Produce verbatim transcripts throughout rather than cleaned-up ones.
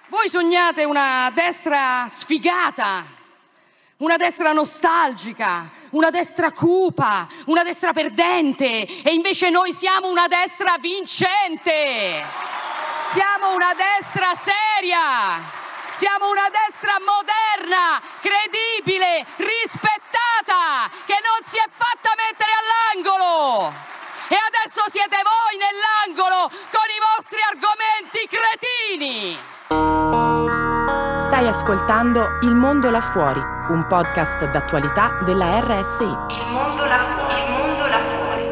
Voi sognate una destra sfigata, una destra nostalgica, una destra cupa, una destra perdente, e invece noi siamo una destra vincente. Siamo una destra seria, siamo una destra moderna, credibile, rispettata, che non si è fatta mettere all'angolo. E adesso siete voi nell'angolo con i vostri argomenti cretini. Stai ascoltando Il Mondo là fuori, un podcast d'attualità della R S I. Il Mondo là fuori, il Mondo là fuori.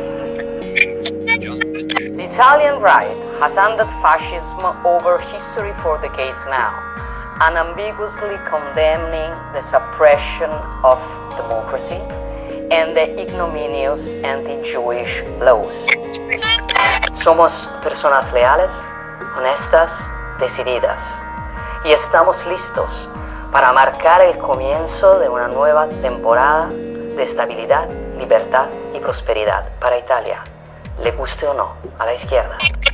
The Italian right has handed fascism over history for decades now, unambiguously condemning the suppression of democracy and the ignominious anti-Jewish laws. Somos personas leales, honestas, decididas. Y estamos listos para marcar el comienzo de una nueva temporada de estabilidad, libertad y prosperidad para Italia, le guste o no a la izquierda.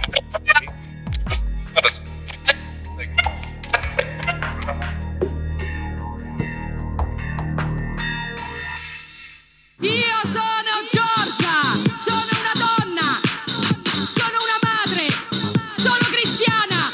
Io sono Giorgia, sono una donna, sono una madre, sono cristiana.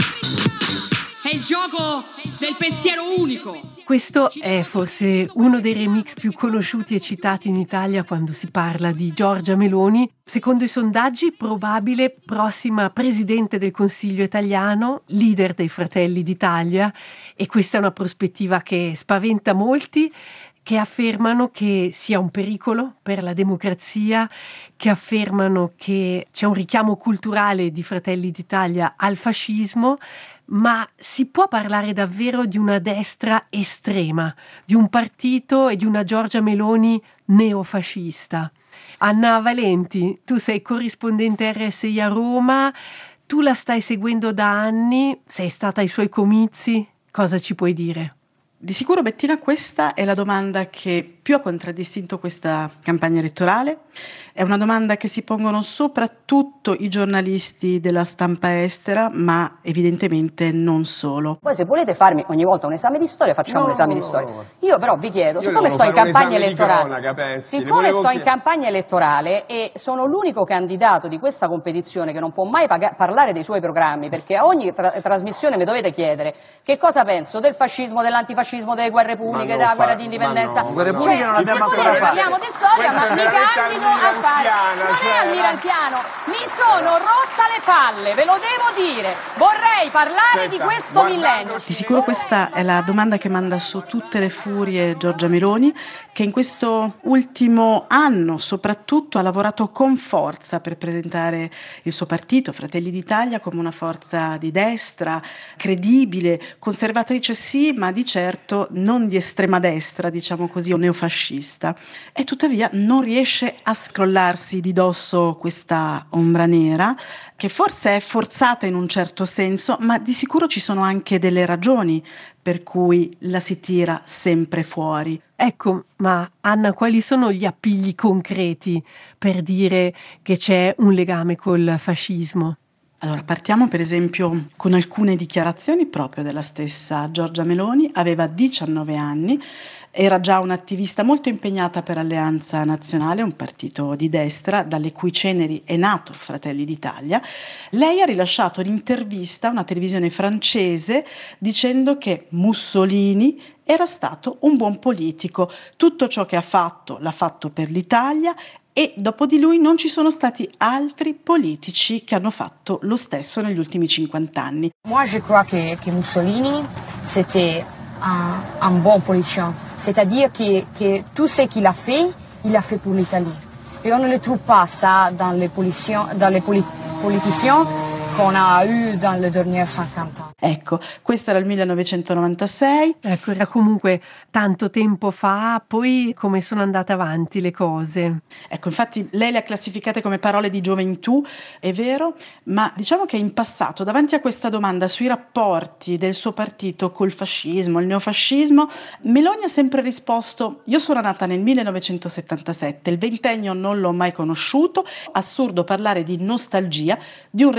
È il gioco del pensiero unico. Questo è forse uno dei remix più conosciuti e citati in Italia quando si parla di Giorgia Meloni. Secondo i sondaggi, probabile prossima presidente del Consiglio italiano, leader dei Fratelli d'Italia, e questa è una prospettiva che spaventa molti, che affermano che sia un pericolo per la democrazia, che affermano che c'è un richiamo culturale di Fratelli d'Italia al fascismo. Ma si può parlare davvero di una destra estrema, di un partito e di una Giorgia Meloni neofascista? Anna Valenti, tu sei corrispondente R S I a Roma, tu la stai seguendo da anni, sei stata ai suoi comizi, cosa ci puoi dire? Di sicuro, Bettina, questa è la domanda che più ha contraddistinto questa campagna elettorale. È una domanda che si pongono soprattutto i giornalisti della stampa estera, ma evidentemente non solo. Poi se volete farmi ogni volta un esame di storia, facciamo no, un esame no, di storia. no. Io però vi chiedo, Io siccome sto in campagna elettorale, cronaca, siccome sto in campagna elettorale e sono l'unico candidato di questa competizione che non può mai paga- parlare dei suoi programmi, perché a ogni tra- trasmissione mi dovete chiedere che cosa penso del fascismo, dell'antifascismo, delle guerre pubbliche, della guerra di indipendenza. No, cioè, no. Guerre non abbiamo volete, ancora parliamo di storia, Questa ma mi è veramente candido a fare. Non cioè, è almirantiano, mi sono rotta le palle, ve lo devo dire. Vorrei parlare Senta, di questo guardando- millennio. Di sicuro questa è la domanda che manda su tutte le furie Giorgia Meloni, che in questo ultimo anno soprattutto ha lavorato con forza per presentare il suo partito, Fratelli d'Italia, come una forza di destra, credibile, conservatrice sì, ma di certo non di estrema destra, diciamo così, o neofascista. E tuttavia non riesce a scrollarsi di dosso questa ombra nera, che forse è forzata in un certo senso, ma di sicuro ci sono anche delle ragioni per cui la si tira sempre fuori. Ecco, ma Anna, quali sono gli appigli concreti per dire che c'è un legame col fascismo? Allora, partiamo per esempio con alcune dichiarazioni proprio della stessa Giorgia Meloni. Aveva diciannove anni, era già un'attivista molto impegnata per Alleanza Nazionale, un partito di destra dalle cui ceneri è nato Fratelli d'Italia. Lei ha rilasciato un'intervista a una televisione francese dicendo che Mussolini era stato un buon politico, tutto ciò che ha fatto l'ha fatto per l'Italia e dopo di lui non ci sono stati altri politici che hanno fatto lo stesso negli ultimi cinquant'anni. Moi je crois que, que Mussolini c'était un, un bon politicien, c'est-à-dire que, que tout ce qu'il a fait, il a fait pour l'Italie. Et on ne le trouve pas ça dans les politiciens, dans les poli- politiciens qu'on a eu dans les derniers cinquanta ans. Ecco, questo era il millenovecentonovantasei. Ecco, era comunque tanto tempo fa, poi come sono andate avanti le cose. Ecco, infatti lei le ha classificate come parole di gioventù, è vero, ma diciamo che in passato, davanti a questa domanda sui rapporti del suo partito col fascismo, il neofascismo, Meloni ha sempre risposto: io sono nata nel millenovecentosettantasette, il ventennio non l'ho mai conosciuto, assurdo parlare di nostalgia di un regime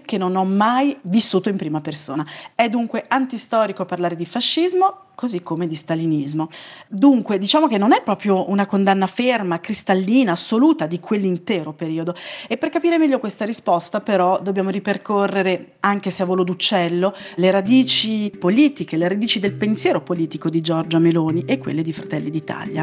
che non ho mai vissuto in prima persona. È dunque antistorico parlare di fascismo, così come di stalinismo. Dunque, diciamo che non è proprio una condanna ferma, cristallina, assoluta di quell'intero periodo. E per capire meglio questa risposta, però, dobbiamo ripercorrere, anche se a volo d'uccello, le radici politiche, le radici del pensiero politico di Giorgia Meloni e quelle di Fratelli d'Italia.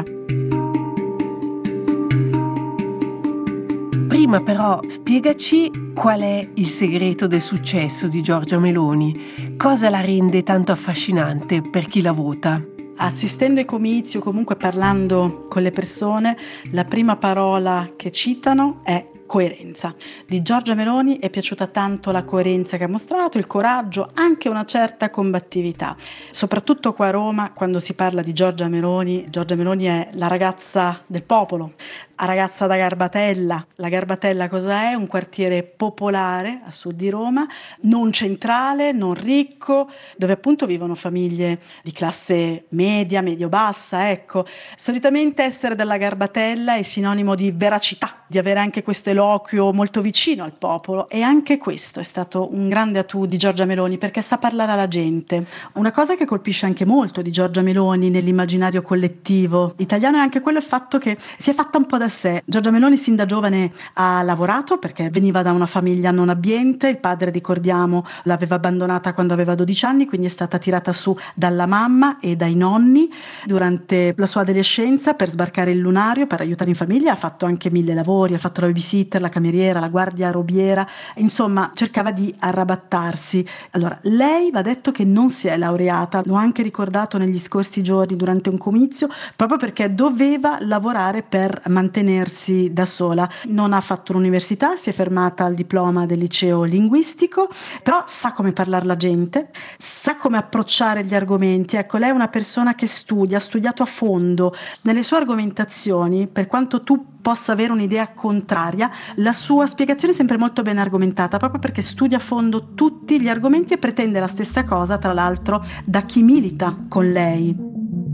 Prima però spiegaci qual è il segreto del successo di Giorgia Meloni, cosa la rende tanto affascinante per chi la vota. Assistendo ai comizi o comunque parlando con le persone, la prima parola che citano è coerenza. Di Giorgia Meloni è piaciuta tanto la coerenza che ha mostrato, il coraggio, anche una certa combattività. Soprattutto qua a Roma, quando si parla di Giorgia Meloni, Giorgia Meloni è la ragazza del popolo, la ragazza da Garbatella. La Garbatella cosa è? Un quartiere popolare a sud di Roma, non centrale, non ricco, dove appunto vivono famiglie di classe media, medio-bassa, ecco. Solitamente essere della Garbatella è sinonimo di veracità, di avere anche questo eloquio molto vicino al popolo, e anche questo è stato un grande attu di Giorgia Meloni, perché sa parlare alla gente. Una cosa che colpisce anche molto di Giorgia Meloni nell'immaginario collettivo italiano è anche quello il fatto che si è fatta un po' da sé. Giorgia Meloni sin da giovane ha lavorato perché veniva da una famiglia non abbiente, il padre, ricordiamo, l'aveva abbandonata quando aveva dodici anni, quindi è stata tirata su dalla mamma e dai nonni durante la sua adolescenza per sbarcare il lunario, per aiutare in famiglia. Ha fatto anche mille lavori, ha fatto la babysitter, la cameriera, la guardia robiera, insomma cercava di arrabattarsi. Allora, lei va detto che non si è laureata, l'ho anche ricordato negli scorsi giorni durante un comizio, proprio perché doveva lavorare per mantenersi da sola. Non ha fatto l'università, si è fermata al diploma del liceo linguistico, però sa come parlare alla gente, sa come approcciare gli argomenti. Ecco, lei è una persona che studia, ha studiato a fondo. Nelle sue argomentazioni, per quanto tu possa avere un'idea contraria, la sua spiegazione è sempre molto ben argomentata, proprio perché studia a fondo tutti gli argomenti e pretende la stessa cosa, tra l'altro, da chi milita con lei.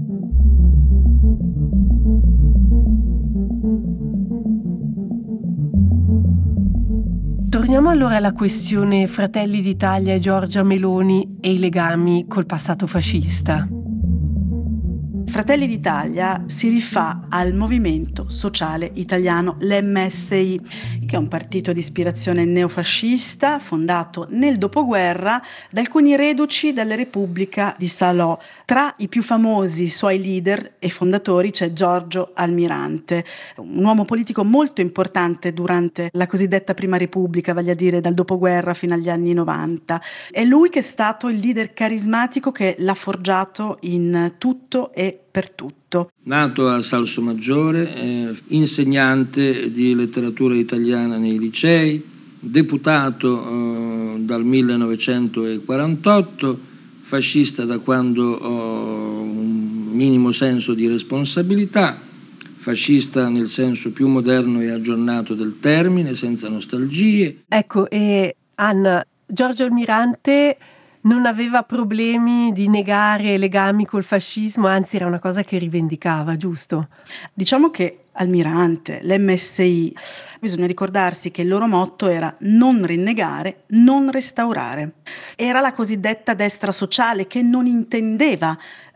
Torniamo allora alla questione Fratelli d'Italia e Giorgia Meloni e i legami col passato fascista. Fratelli d'Italia si rifà al Movimento Sociale Italiano, l'M S I, che è un partito di ispirazione neofascista fondato nel dopoguerra da alcuni reduci della Repubblica di Salò. Tra i più famosi suoi leader e fondatori c'è Giorgio Almirante, un uomo politico molto importante durante la cosiddetta Prima Repubblica, vale a dire dal dopoguerra fino agli anni novanta. È lui che è stato il leader carismatico che l'ha forgiato in tutto e per tutto. Nato a Salsomaggiore, eh, insegnante di letteratura italiana nei licei, deputato eh, dal millenovecentoquarantotto, fascista da quando ho un minimo senso di responsabilità, fascista nel senso più moderno e aggiornato del termine, senza nostalgie. Ecco, e Anna, Giorgio Almirante non aveva problemi di negare legami col fascismo, anzi era una cosa che rivendicava, giusto? Diciamo che Almirante, l'M S I, bisogna ricordarsi che il loro motto era non rinnegare, non restaurare. Era la cosiddetta destra sociale che non intendeva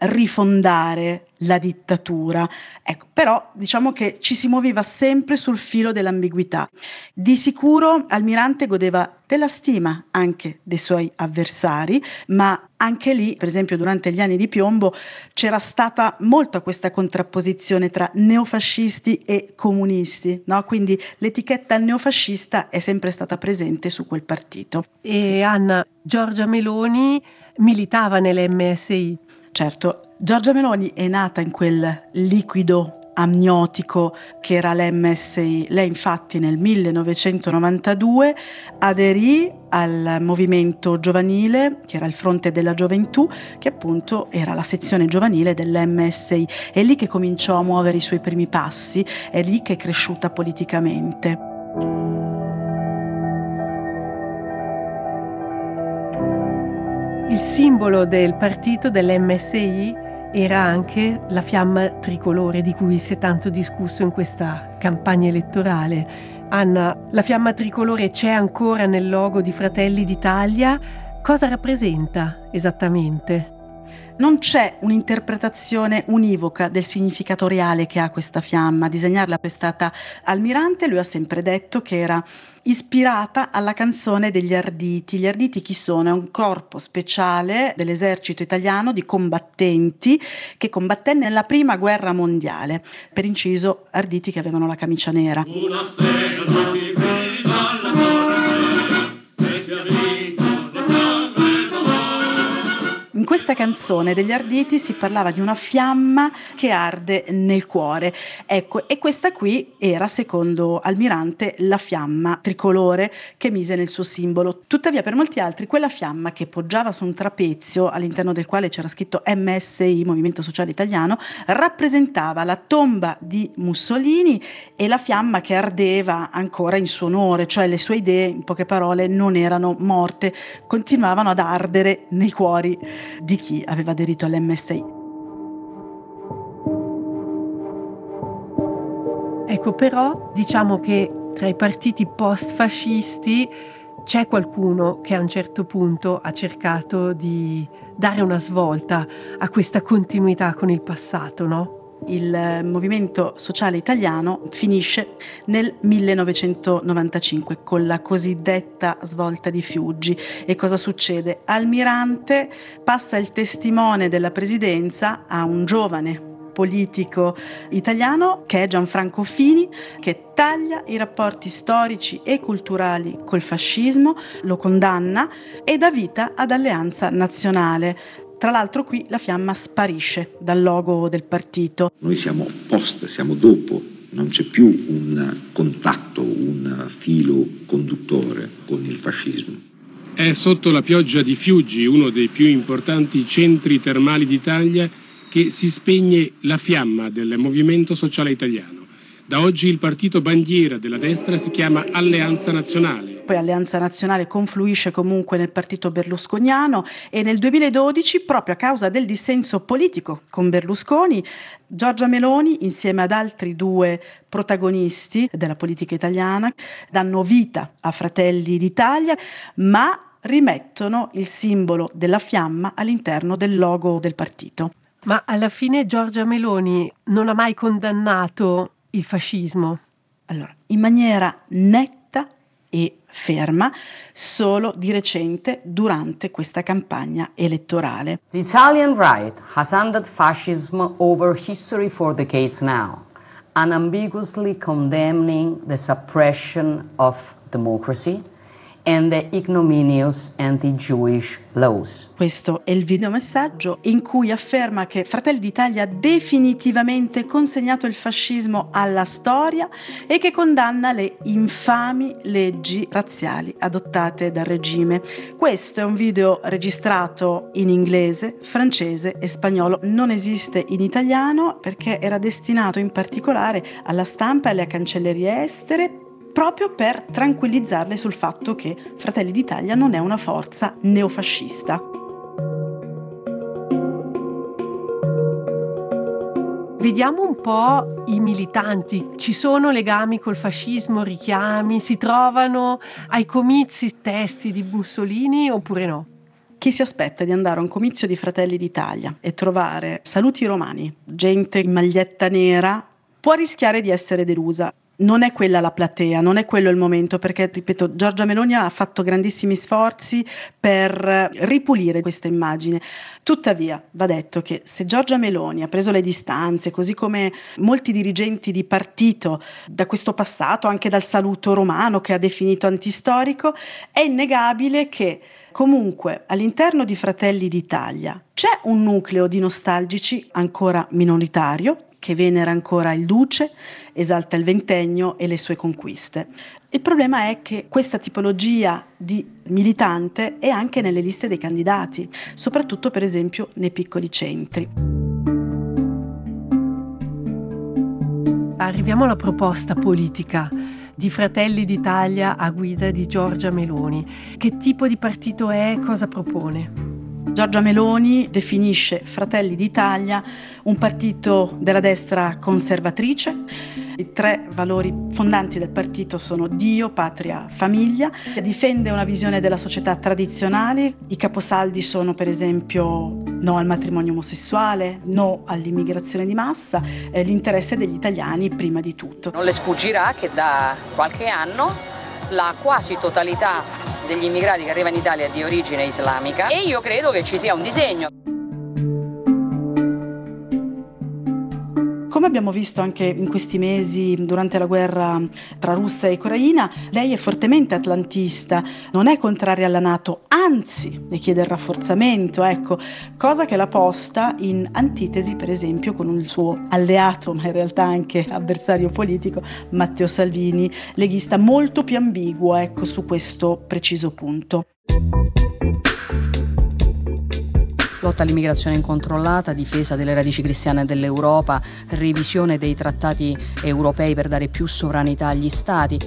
rifondare la dittatura. Ecco, però diciamo che ci si muoveva sempre sul filo dell'ambiguità. Di sicuro Almirante godeva della stima anche dei suoi avversari, ma anche lì, per esempio durante gli anni di piombo, c'era stata molto questa contrapposizione tra neofascisti e comunisti, no? Quindi l'etichetta neofascista è sempre stata presente su quel partito. E Anna, Giorgia Meloni militava nell'M S I. Certo, Giorgia Meloni è nata in quel liquido amniotico che era l'M S I. Lei infatti nel millenovecentonovantadue aderì al movimento giovanile, che era il Fronte della Gioventù, che appunto era la sezione giovanile dell'M S I. È lì che cominciò a muovere i suoi primi passi, è lì che è cresciuta politicamente. Il simbolo del partito dell'M S I era anche la fiamma tricolore di cui si è tanto discusso in questa campagna elettorale. Anna, la fiamma tricolore c'è ancora nel logo di Fratelli d'Italia. Cosa rappresenta esattamente? Non c'è un'interpretazione univoca del significato reale che ha questa fiamma. A disegnarla è stata Almirante. Lui ha sempre detto che era ispirata alla canzone degli Arditi. Gli Arditi chi sono? È un corpo speciale dell'esercito italiano di combattenti che combatté nella prima guerra mondiale. Per inciso, Arditi che avevano la camicia nera. Una stella ci brilla alla torre, e si arriva. In questa canzone degli Arditi si parlava di una fiamma che arde nel cuore. Ecco, e questa qui era, secondo Almirante, la fiamma tricolore che mise nel suo simbolo. Tuttavia, per molti altri, quella fiamma che poggiava su un trapezio all'interno del quale c'era scritto M S I, Movimento Sociale Italiano, rappresentava la tomba di Mussolini e la fiamma che ardeva ancora in suo onore, cioè le sue idee, in poche parole, non erano morte, continuavano ad ardere nei cuori di chi aveva aderito all'M S I. Ecco, però diciamo che tra i partiti post-fascisti c'è qualcuno che a un certo punto ha cercato di dare una svolta a questa continuità con il passato, no? Il Movimento Sociale Italiano finisce nel millenovecentonovantacinque con la cosiddetta svolta di Fiuggi. E cosa succede? Almirante passa il testimone della presidenza a un giovane politico italiano che è Gianfranco Fini, che taglia i rapporti storici e culturali col fascismo, lo condanna e dà vita ad Alleanza Nazionale. Tra l'altro qui la fiamma sparisce dal logo del partito. Noi siamo post, siamo dopo, non c'è più un contatto, un filo conduttore con il fascismo. È sotto la pioggia di Fiuggi, uno dei più importanti centri termali d'Italia, che si spegne la fiamma del Movimento Sociale Italiano. Da oggi il partito bandiera della destra si chiama Alleanza Nazionale. Poi Alleanza Nazionale confluisce comunque nel partito berlusconiano e nel duemiladodici, proprio a causa del dissenso politico con Berlusconi, Giorgia Meloni, insieme ad altri due protagonisti della politica italiana, danno vita a Fratelli d'Italia, ma rimettono il simbolo della fiamma all'interno del logo del partito. Ma alla fine Giorgia Meloni non ha mai condannato il fascismo? Allora, in maniera netta e ferma, solo di recente durante questa campagna elettorale. The Italian right has handed fascism over history for decades now, unambiguously condemning the suppression of democracy and the ignominious anti-Jewish laws. Questo è il videomessaggio in cui afferma che Fratelli d'Italia ha definitivamente consegnato il fascismo alla storia e che condanna le infami leggi razziali adottate dal regime. Questo è un video registrato in inglese, francese e spagnolo. Non esiste in italiano perché era destinato in particolare alla stampa e alle cancellerie estere, proprio per tranquillizzarle sul fatto che Fratelli d'Italia non è una forza neofascista. Vediamo un po' i militanti. Ci sono legami col fascismo, richiami? Si trovano ai comizi testi di Mussolini oppure no? Chi si aspetta di andare a un comizio di Fratelli d'Italia e trovare saluti romani, gente in maglietta nera, può rischiare di essere delusa. Non è quella la platea, non è quello il momento, perché, ripeto, Giorgia Meloni ha fatto grandissimi sforzi per ripulire questa immagine. Tuttavia, va detto che se Giorgia Meloni ha preso le distanze, così come molti dirigenti di partito, da questo passato, anche dal saluto romano che ha definito antistorico, è innegabile che comunque all'interno di Fratelli d'Italia c'è un nucleo di nostalgici ancora minoritario, che venera ancora il duce, esalta il ventennio e le sue conquiste. Il problema è che questa tipologia di militante è anche nelle liste dei candidati, soprattutto per esempio nei piccoli centri. Arriviamo alla proposta politica di Fratelli d'Italia a guida di Giorgia Meloni. Che tipo di partito è? Cosa propone? Giorgia Meloni definisce Fratelli d'Italia un partito della destra conservatrice, I tre valori fondanti del partito sono Dio, patria, famiglia. Difende una visione della società tradizionale. I caposaldi sono per esempio no al matrimonio omosessuale, no all'immigrazione di massa, eh, l'interesse degli italiani prima di tutto. Non le sfuggirà che da qualche anno la quasi totalità degli immigrati che arrivano in Italia è di origine islamica e io credo che ci sia un disegno. Come abbiamo visto anche in questi mesi durante la guerra tra Russia e Ucraina, lei è fortemente atlantista, non è contraria alla NATO, anzi ne chiede il rafforzamento, ecco, cosa che la posta in antitesi per esempio con il suo alleato, ma in realtà anche avversario politico, Matteo Salvini, leghista molto più ambiguo, ecco, su questo preciso punto. Lotta all'immigrazione incontrollata, difesa delle radici cristiane dell'Europa, revisione dei trattati europei per dare più sovranità agli Stati.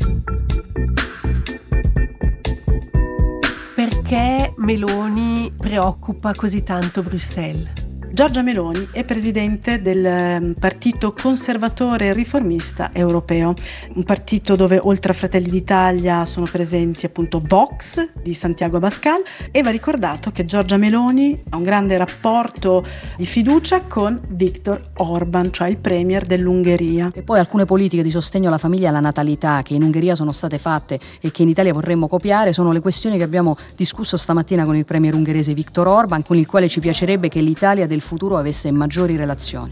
Perché Meloni preoccupa così tanto Bruxelles? Giorgia Meloni è presidente del Partito Conservatore e Riformista Europeo, un partito dove oltre a Fratelli d'Italia sono presenti appunto Vox di Santiago Abascal, e va ricordato che Giorgia Meloni ha un grande rapporto di fiducia con Viktor Orban, cioè il premier dell'Ungheria. E poi alcune politiche di sostegno alla famiglia e alla natalità che in Ungheria sono state fatte e che in Italia vorremmo copiare sono le questioni che abbiamo discusso stamattina con il premier ungherese Viktor Orban, con il quale ci piacerebbe che l'Italia del futuro avesse maggiori relazioni.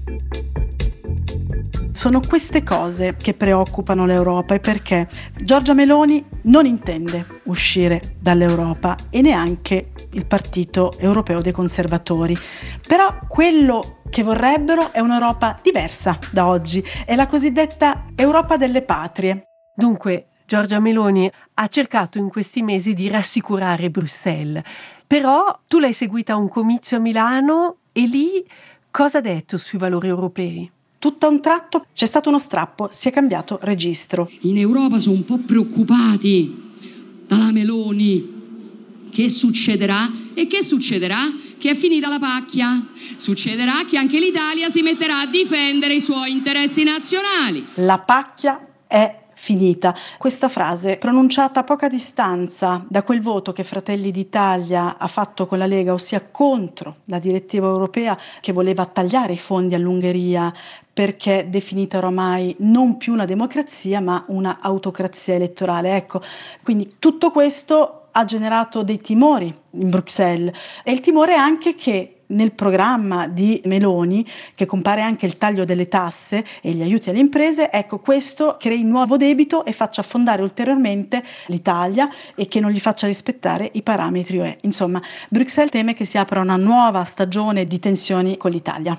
Sono queste cose che preoccupano l'Europa e perché Giorgia Meloni non intende uscire dall'Europa e neanche il Partito Europeo dei Conservatori. Però quello che vorrebbero è un'Europa diversa da oggi, è la cosiddetta Europa delle patrie. Dunque, Giorgia Meloni ha cercato in questi mesi di rassicurare Bruxelles, però tu l'hai seguita a un comizio a Milano e lì cosa ha detto sui valori europei? Tutto a un tratto c'è stato uno strappo, si è cambiato registro. In Europa sono un po' preoccupati dalla Meloni. Che succederà? E che succederà? Che è finita la pacchia. Succederà che anche l'Italia si metterà a difendere i suoi interessi nazionali. La pacchia è finita. Questa frase, pronunciata a poca distanza da quel voto che Fratelli d'Italia ha fatto con la Lega, ossia contro la direttiva europea che voleva tagliare i fondi all'Ungheria perché definita oramai non più una democrazia ma una autocrazia elettorale. Ecco, quindi tutto questo ha generato dei timori in Bruxelles e il timore è anche che nel programma di Meloni, che compare anche il taglio delle tasse e gli aiuti alle imprese, ecco, questo crei nuovo debito e faccia affondare ulteriormente l'Italia e che non gli faccia rispettare i parametri U E. Insomma, Bruxelles teme che si apra una nuova stagione di tensioni con l'Italia.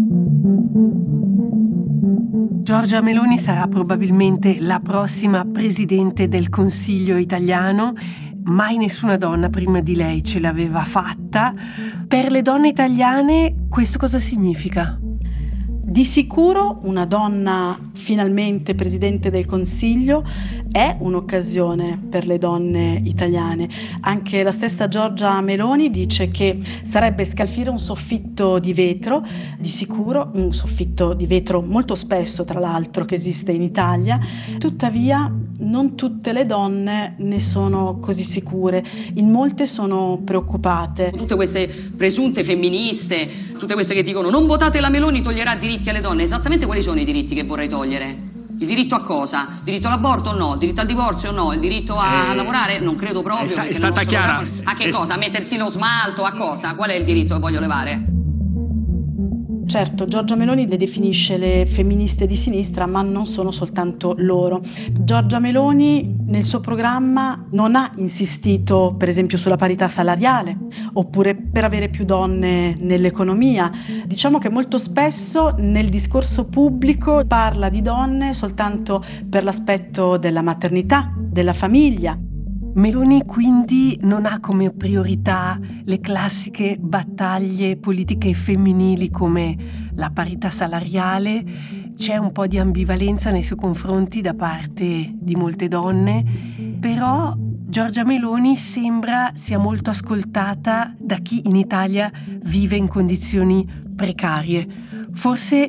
Giorgia Meloni sarà probabilmente la prossima presidente del Consiglio italiano. Mai nessuna donna prima di lei ce l'aveva fatta. Per le donne italiane questo cosa significa? Di sicuro una donna finalmente presidente del Consiglio è un'occasione per le donne italiane. Anche la stessa Giorgia Meloni dice che sarebbe scalfire un soffitto di vetro, di sicuro un soffitto di vetro molto spesso tra l'altro che esiste in Italia. Tuttavia non tutte le donne ne sono così sicure, in molte sono preoccupate. Tutte queste presunte femministe, tutte queste che dicono non votate la Meloni, toglierà diritti alle donne. Esattamente quali sono i diritti che vorrei togliere? Il diritto a cosa? Il diritto all'aborto o no? Il diritto al divorzio o no? Il diritto a eh, lavorare? Non credo proprio. È, sta, è stata chiara. Programma... A che è... cosa? A mettersi lo smalto? A cosa? Qual è il diritto che voglio levare? Certo, Giorgia Meloni le definisce le femministe di sinistra, ma non sono soltanto loro. Giorgia Meloni nel suo programma non ha insistito, per esempio, sulla parità salariale, oppure per avere più donne nell'economia. Diciamo che molto spesso nel discorso pubblico parla di donne soltanto per l'aspetto della maternità, della famiglia. Meloni quindi non ha come priorità le classiche battaglie politiche femminili come la parità salariale. C'è un po' di ambivalenza nei suoi confronti da parte di molte donne, però Giorgia Meloni sembra sia molto ascoltata da chi in Italia vive in condizioni precarie. Forse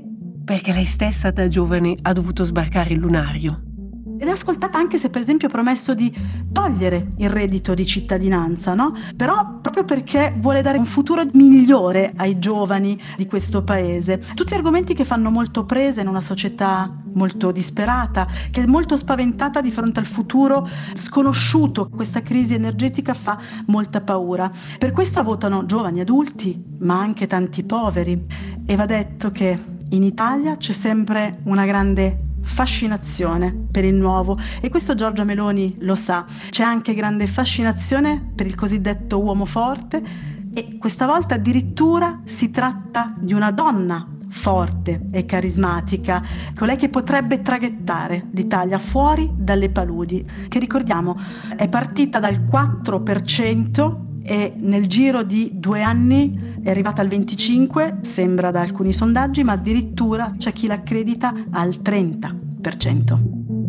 perché lei stessa da giovane ha dovuto sbarcare il lunario. Ed è ascoltata anche se per esempio ha promesso di togliere il reddito di cittadinanza, no? Però proprio perché vuole dare un futuro migliore ai giovani di questo paese. Tutti argomenti che fanno molto presa in una società molto disperata, che è molto spaventata di fronte al futuro sconosciuto. Questa crisi energetica fa molta paura. Per questo votano giovani adulti, ma anche tanti poveri. E va detto che in Italia c'è sempre una grande fascinazione per il nuovo, e questo Giorgia Meloni lo sa. C'è anche grande fascinazione per il cosiddetto uomo forte, e questa volta addirittura si tratta di una donna forte e carismatica, colei che potrebbe traghettare l'Italia fuori dalle paludi, che ricordiamo è partita dal quattro per cento e nel giro di due anni è arrivata al venticinque, sembra da alcuni sondaggi, ma addirittura c'è chi l'accredita al trenta per cento.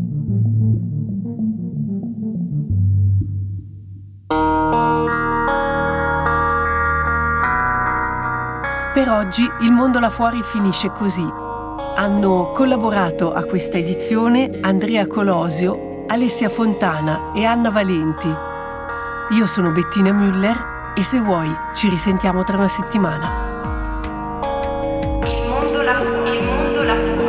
Per oggi Il mondo là fuori finisce così. Hanno collaborato a questa edizione Andrea Colosio, Alessia Fontana e Anna Valenti. Io sono Bettina Müller e se vuoi ci risentiamo tra una settimana. Il mondo là fuori. Il mondo là fuori.